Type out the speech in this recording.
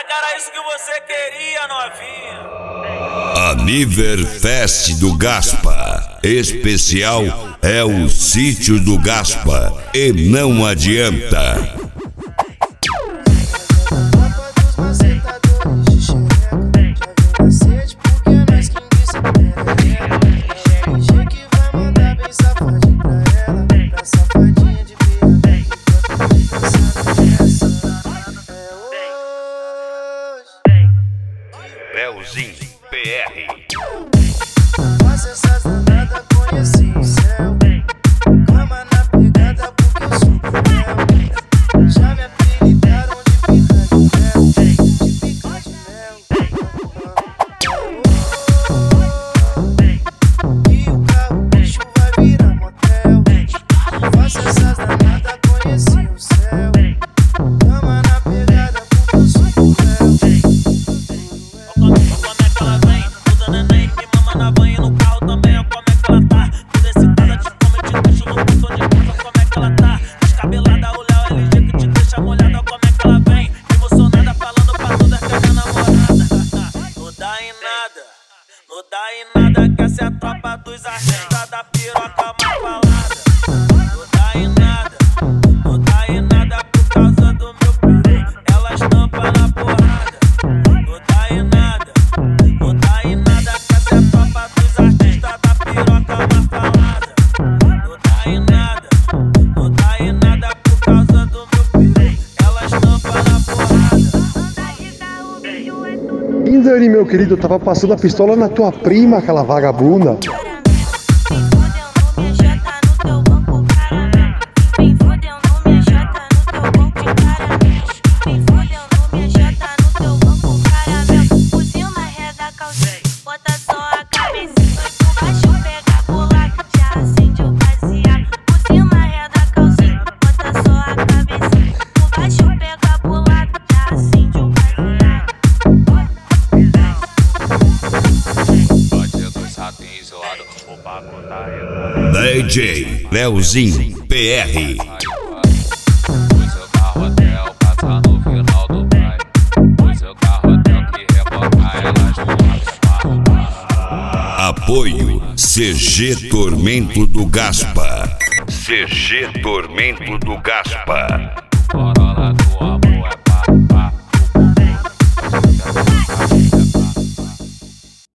que era isso que você queria, novinha. Aniverfest do Gaspa. Especial é o Sítio do Gaspa. E não adianta. Belzinho PR. Nada conheci o céu. Cama na pegada porque eu sou cruel. Já me apelidaram de pica de mel. E o carro bicho vai virar motel. Faço essas danadas, conheci o céu. Cama na pegada porque eu sou cruel. Como é que ela vem? Usa neném, me mama na banha no carro também. Como é que ela tá? Toda excitada, te come, te deixa no botão de casa. Como é que ela tá? Descabelada, o Léo LG que te deixa molhada. Como é que ela vem? Emocionada, falando pra todas que é minha namorada. Não dá em nada, não dá em nada. Que essa é a tropa dos artistas da piroca mais falada. Não dá em nada, não dá em nada. Por causa do meu perigo, elas tampam na porrada. Não dá em nada, não dá em nada. Que essa é a tropa dos artistas da piroca mais falada. Não dá em nada, não dá em nada. Por causa do meu perigo, elas tampam na porrada. Indani, meu querido, eu tava passando a pistola na tua prima, aquela vagabunda. Bota só a cabecinha por baixo, pega pro lado, já acende o baseado. Por cima reda a calcinha, bota só a cabecinha por baixo, pega pro lado, já acende o baseado. Bandido chato e enjoado, o papo tá errado. DJ Leozinho PR. O seu carro até o passar no final do baile. O seu carro até o que rebocar elas no Apoio CG Tormento do Gaspa. CG Tormento do Gaspa.